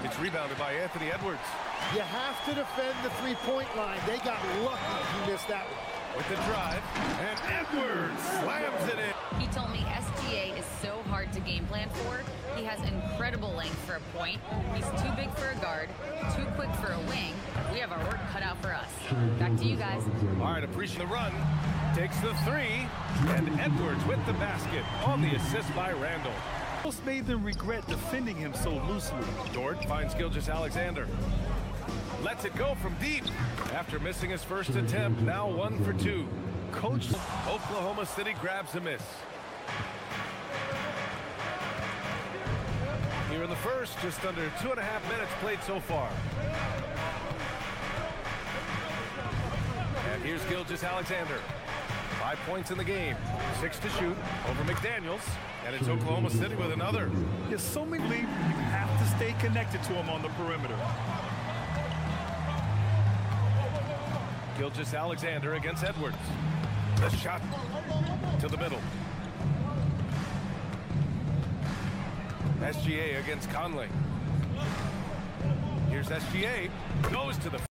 It's rebounded by Anthony Edwards. You have to defend the three-point line. They got lucky he missed that one. With the drive, and Edwards slams it in. He told me SGA is so hard to game plan for. He has incredible length for a point. He's too big for a guard, too quick for a wing. We have our work cut out for us. Back to you guys. All right, appreciate the run. Takes the three, and Edwards with the basket on the assist by Randall. Almost made them regret defending him so loosely. Dort finds Gilgeous-Alexander. Lets it go from deep. After missing his first attempt, now 1 for 2. Coach, Oklahoma City grabs a miss. Here in the first, just under 2.5 minutes played so far. And here's Gilgeous-Alexander. 5 points in the game, 6 to shoot over McDaniels, and it's Oklahoma City with another. there's so many leads, you have to stay connected to him on the perimeter. Gilgeous-Alexander against Edwards. The shot to the middle. SGA against Conley. Here's SGA, goes to the